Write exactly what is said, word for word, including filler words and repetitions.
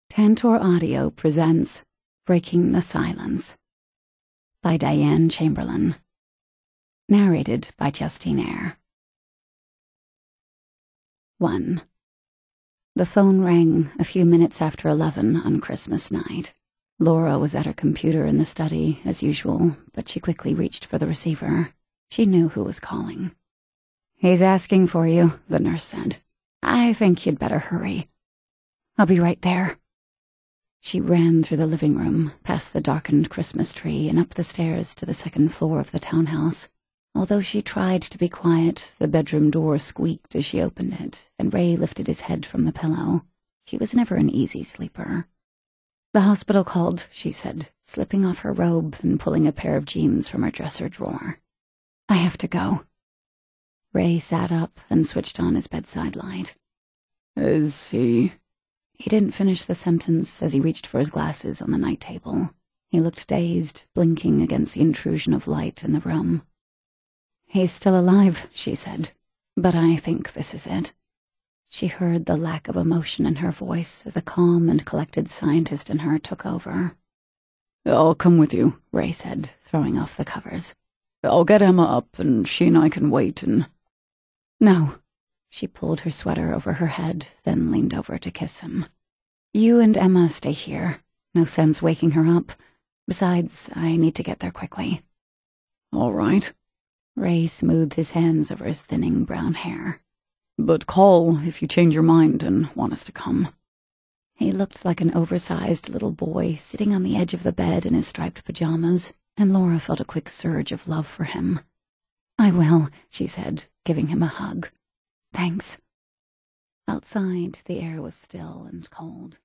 Tantor Audio presents Breaking the Silence by Diane Chamberlain. Narrated by Justine Eyre. one. The phone rang a few minutes after eleven on Christmas night. Laura was at her computer in the study, as usual, but she quickly reached for the receiver. She knew who was calling. "He's asking for you," the nurse said. "I think you'd better hurry." "I'll be right there." She ran through the living room, past the darkened Christmas tree, and up the stairs to the second floor of the townhouse. Although she tried to be quiet, the bedroom door squeaked as she opened it, and Ray lifted his head from the pillow. He was never an easy sleeper. "The hospital called," she said, slipping off her robe and pulling a pair of jeans from her dresser drawer. "I have to go." Ray sat up and switched on his bedside light. "Is he?" He didn't finish the sentence as he reached for his glasses on the night table. He looked dazed, blinking against the intrusion of light in the room. "He's still alive," she said, "but I think this is it." She heard the lack of emotion in her voice as the calm and collected scientist in her took over. "I'll come with you," Ray said, throwing off the covers. "I'll get Emma up, and she and I can wait and—" "No." She pulled her sweater over her head, then leaned over to kiss him. "You and Emma stay here. No sense waking her up. Besides, I need to get there quickly." "All right." Ray smoothed his hands over his thinning brown hair. "But call if you change your mind and want us to come." He looked like an oversized little boy sitting on the edge of the bed in his striped pajamas, and Laura felt a quick surge of love for him. "I will," she said, giving him a hug. "Thanks." Outside, the air was still and cold.